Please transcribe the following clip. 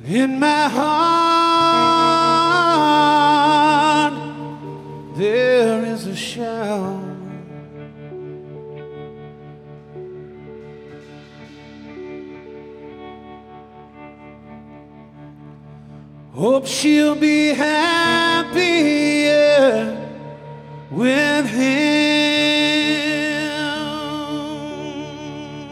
In my heart there is a shout. Hope she'll be happy